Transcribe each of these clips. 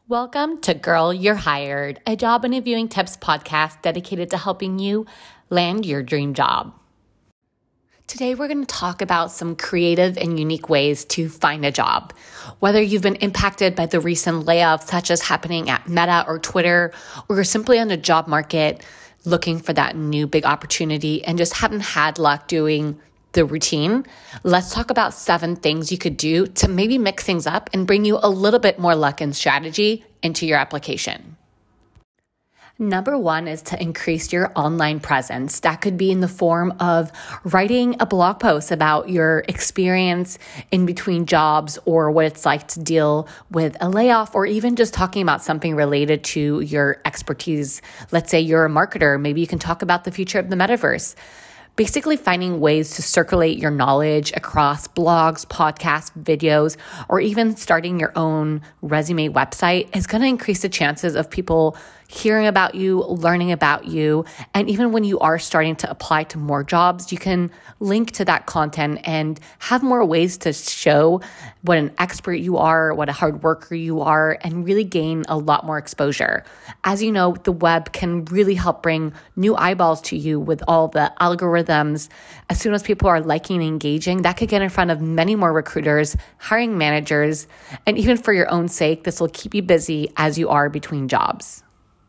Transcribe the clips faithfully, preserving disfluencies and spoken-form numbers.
Welcome to Girl, You're Hired, a job interviewing tips podcast dedicated to helping you land your dream job. Today, we're going to talk about some creative and unique ways to find a job. Whether you've been impacted by the recent layoffs, such as happening at Meta or Twitter, or you're simply on the job market looking for that new big opportunity and just haven't had luck doing the routine, let's talk about seven things you could do to maybe mix things up and bring you a little bit more luck and strategy into your application. Number one is to increase your online presence. That could be in the form of writing a blog post about your experience in between jobs or what it's like to deal with a layoff, or even just talking about something related to your expertise. Let's say you're a marketer. Maybe you can talk about the future of the metaverse. Basically finding ways to circulate your knowledge across blogs, podcasts, videos, or even starting your own resume website is going to increase the chances of people hearing about you, learning about you. And even when you are starting to apply to more jobs, you can link to that content and have more ways to show what an expert you are, what a hard worker you are, and really gain a lot more exposure. As you know, the web can really help bring new eyeballs to you with all the algorithms. As soon as people are liking and engaging, that could get in front of many more recruiters, hiring managers, and even for your own sake, this will keep you busy as you are between jobs.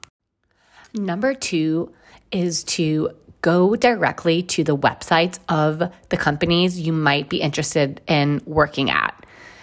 Number two is to go directly to the websites of the companies you might be interested in working at.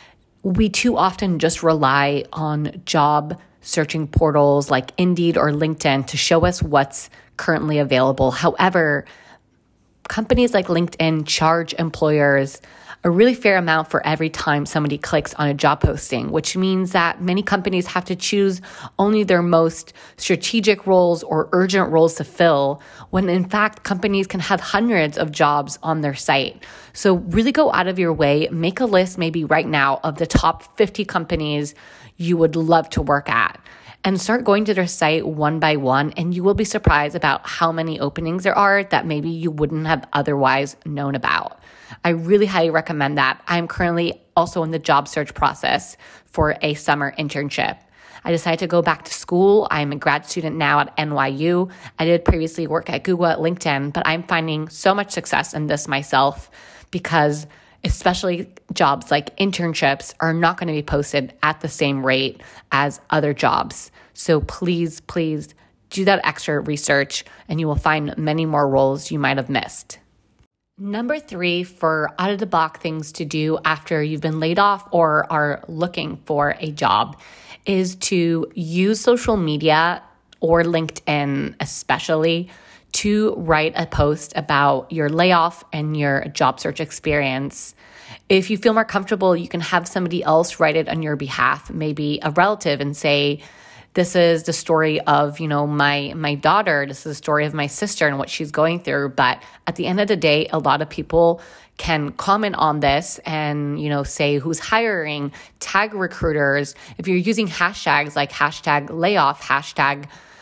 We too often just rely on job searching portals like Indeed or LinkedIn to show us what's currently available. However, companies like LinkedIn charge employers a really fair amount for every time somebody clicks on a job posting, which means that many companies have to choose only their most strategic roles or urgent roles to fill, when in fact, companies can have hundreds of jobs on their site. So really go out of your way, make a list maybe right now of the top fifty companies you would love to work at, and start going to their site one by one, and you will be surprised about how many openings there are that maybe you wouldn't have otherwise known about. I really highly recommend that. I'm currently also in the job search process for a summer internship. I decided to go back to school. I'm a grad student now at N Y U. I did previously work at Google, at LinkedIn, but I'm finding so much success in this myself because especially jobs like internships are not going to be posted at the same rate as other jobs. So please, please do that extra research and you will find many more roles you might have missed. Number three, for out-of-the-box things to do after you've been laid off or are looking for a job, is to use social media or LinkedIn especially to write a post about your layoff and your job search experience. If you feel more comfortable, you can have somebody else write it on your behalf, maybe a relative, and say, this is the story of, you know, my my daughter. This is the story of my sister and what she's going through. But at the end of the day, a lot of people can comment on this and, you know, say who's hiring, tag recruiters. If you're using hashtags like hashtag layoff, hashtag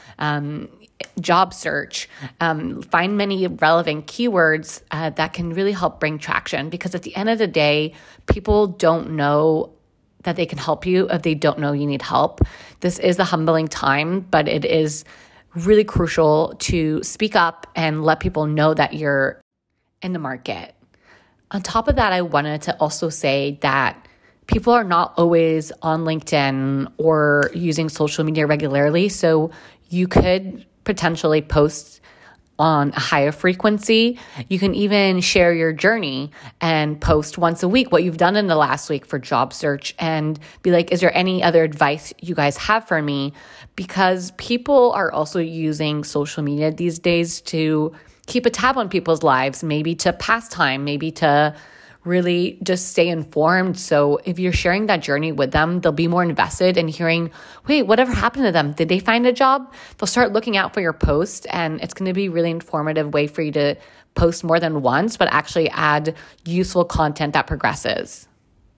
um, job search, um, find many relevant keywords uh, that can really help bring traction. Because at the end of the day, people don't know that they can help you if they don't know you need help. This is a humbling time, but it is really crucial to speak up and let people know that you're in the market. On top of that, I wanted to also say that people are not always on LinkedIn or using social media regularly, so you could potentially post on a higher frequency. You can even share your journey and post once a week what you've done in the last week for job search and be like, is there any other advice you guys have for me? Because people are also using social media these days to keep a tab on people's lives, maybe to pass time, maybe to really just stay informed. So if you're sharing that journey with them, they'll be more invested in hearing, wait, whatever happened to them? Did they find a job? They'll start looking out for your post, and it's going to be a really informative way for you to post more than once, but actually add useful content that progresses.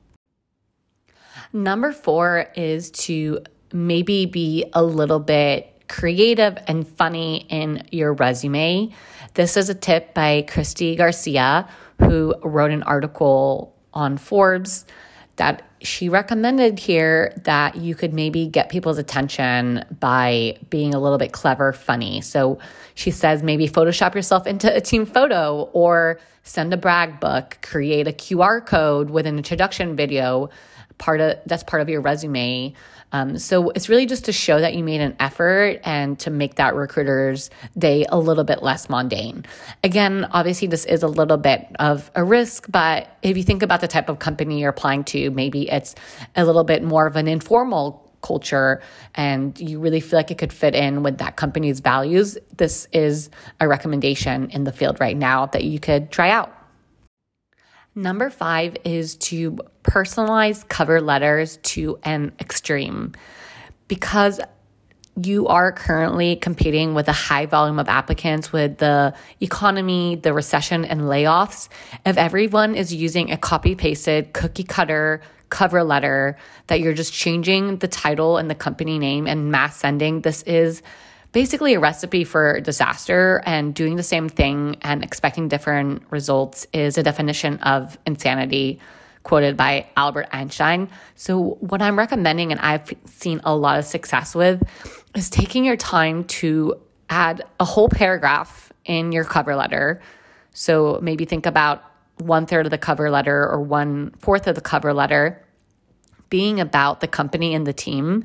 Number four is to maybe be a little bit creative and funny in your resume. This is a tip by Christy Garcia, who wrote an article on Forbes that she recommended here that you could maybe get people's attention by being a little bit clever, funny. So she says maybe Photoshop yourself into a team photo or send a brag book, create a Q R code with an introduction video, part of that's part of your resume. Um, so it's really just to show that you made an effort and to make that recruiter's day a little bit less mundane. Again, obviously this is a little bit of a risk, but if you think about the type of company you're applying to, maybe it's a little bit more of an informal culture and you really feel like it could fit in with that company's values. This is a recommendation in the field right now that you could try out. Number five is to personalize cover letters to an extreme. Because you are currently competing with a high volume of applicants with the economy, the recession, and layoffs, if everyone is using a copy-pasted cookie cutter cover letter that you're just changing the title and the company name and mass sending, this is basically a recipe for disaster, and doing the same thing and expecting different results is a definition of insanity, quoted by Albert Einstein. So what I'm recommending, and I've seen a lot of success with, is taking your time to add a whole paragraph in your cover letter. So maybe think about one third of the cover letter or one fourth of the cover letter being about the company and the team.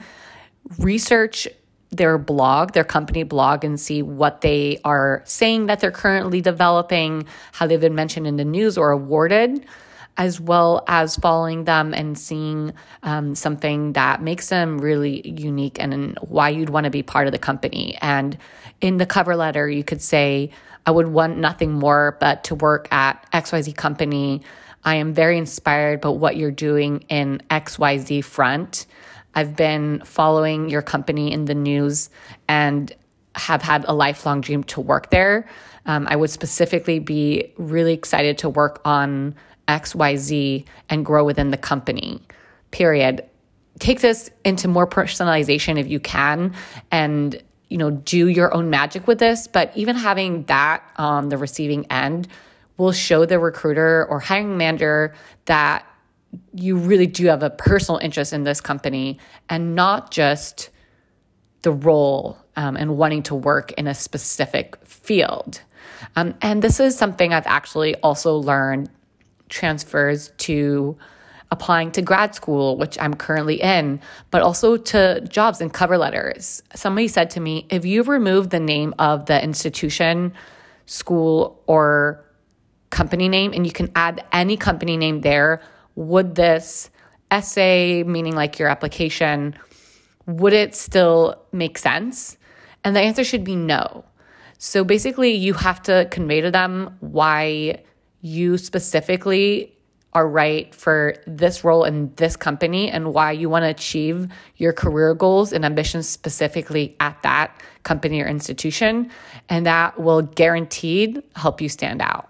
Research their blog, their company blog, and see what they are saying that they're currently developing, how they've been mentioned in the news or awarded, as well as following them and seeing um, something that makes them really unique and why you'd want to be part of the company. And in the cover letter, you could say, I would want nothing more but to work at X Y Z company. I am very inspired by what you're doing in X Y Z front. I've been following your company in the news and have had a lifelong dream to work there. Um, I would specifically be really excited to work on X Y Z and grow within the company, period. Take this into more personalization if you can, and you know, do your own magic with this. But even having that on the receiving end will show the recruiter or hiring manager that you really do have a personal interest in this company and not just the role um, and wanting to work in a specific field. Um, and this is something I've actually also learned transfers to applying to grad school, which I'm currently in, but also to jobs and cover letters. Somebody said to me, if you remove the name of the institution, school, or company name, and you can add any company name there, would this essay, meaning like your application, would it still make sense? And the answer should be no. So basically, you have to convey to them why you specifically are right for this role in this company and why you want to achieve your career goals and ambitions specifically at that company or institution. And that will guaranteed help you stand out.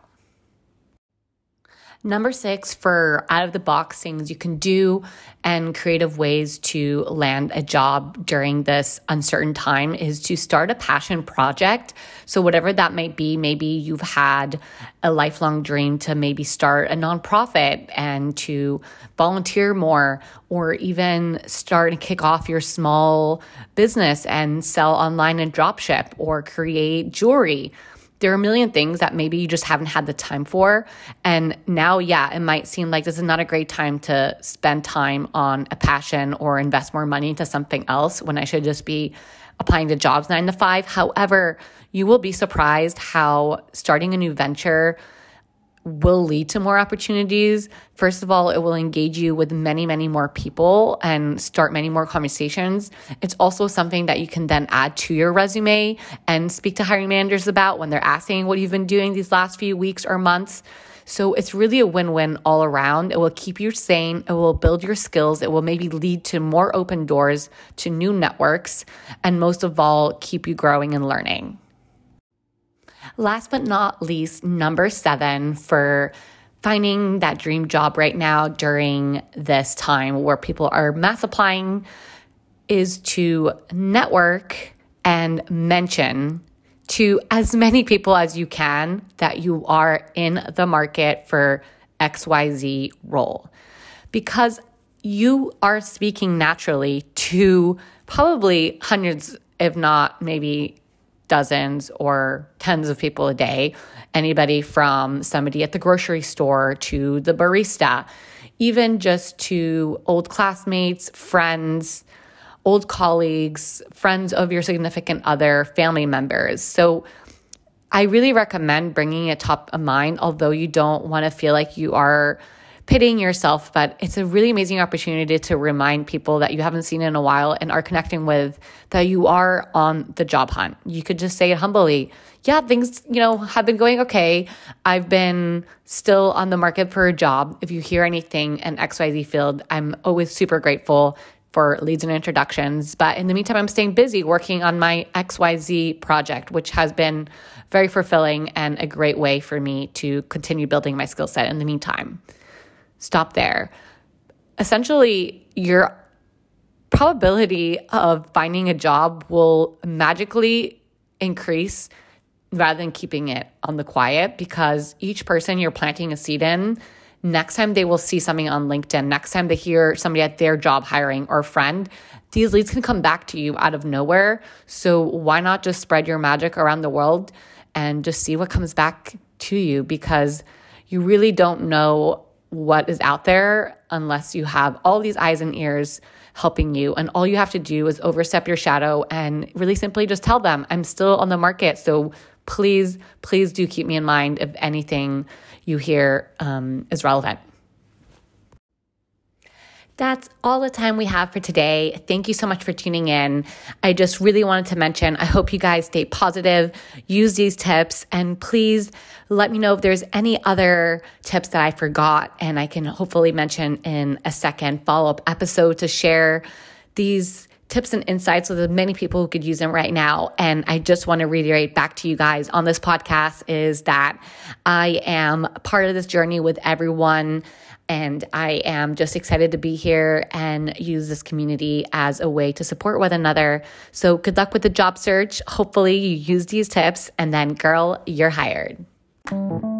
Number six, for out-of-the-box things you can do and creative ways to land a job during this uncertain time is to start a passion project. So whatever that might be, maybe you've had a lifelong dream to maybe start a nonprofit and to volunteer more, or even start and kick off your small business and sell online and dropship or create jewelry. There are a million things that maybe you just haven't had the time for. And now, yeah, it might seem like this is not a great time to spend time on a passion or invest more money into something else when I should just be applying to jobs nine to five. However, you will be surprised how starting a new venture will lead to more opportunities. First of all, it will engage you with many, many more people and start many more conversations. It's also something that you can then add to your resume and speak to hiring managers about when they're asking what you've been doing these last few weeks or months. So it's really a win-win all around. It will keep you sane. It will build your skills. It will maybe lead to more open doors to new networks, and most of all, keep you growing and learning. Last but not least, number seven, for finding that dream job right now during this time where people are mass applying, is to network and mention to as many people as you can that you are in the market for X Y Z role. Because you are speaking naturally to probably hundreds, if not maybe dozens or tens of people a day, anybody from somebody at the grocery store to the barista, even just to old classmates, friends, old colleagues, friends of your significant other, family members. So I really recommend bringing it top of mind, although you don't want to feel like you are pitying yourself, but it's a really amazing opportunity to remind people that you haven't seen in a while and are connecting with that you are on the job hunt. You could just say it humbly. Yeah, things, you know, have been going okay. I've been still on the market for a job. If you hear anything in X Y Z field, I'm always super grateful for leads and introductions. But in the meantime, I'm staying busy working on my X Y Z project, which has been very fulfilling and a great way for me to continue building my skill set in the meantime. Stop there. Essentially, your probability of finding a job will magically increase rather than keeping it on the quiet, because each person you're planting a seed in, next time they will see something on LinkedIn, next time they hear somebody at their job hiring or friend, these leads can come back to you out of nowhere. So why not just spread your magic around the world and just see what comes back to you, because you really don't know what is out there unless you have all these eyes and ears helping you. And all you have to do is overstep your shadow and really simply just tell them, I'm still on the market. So please, please do keep me in mind if anything you hear um, is relevant. That's all the time we have for today. Thank you so much for tuning in. I just really wanted to mention, I hope you guys stay positive, use these tips, and please let me know if there's any other tips that I forgot, and I can hopefully mention in a second follow-up episode to share these tips and insights with as many people who could use them right now. And I just want to reiterate back to you guys on this podcast is that I am part of this journey with everyone. And I am just excited to be here and use this community as a way to support one another. So good luck with the job search. Hopefully you use these tips, and then girl, you're hired.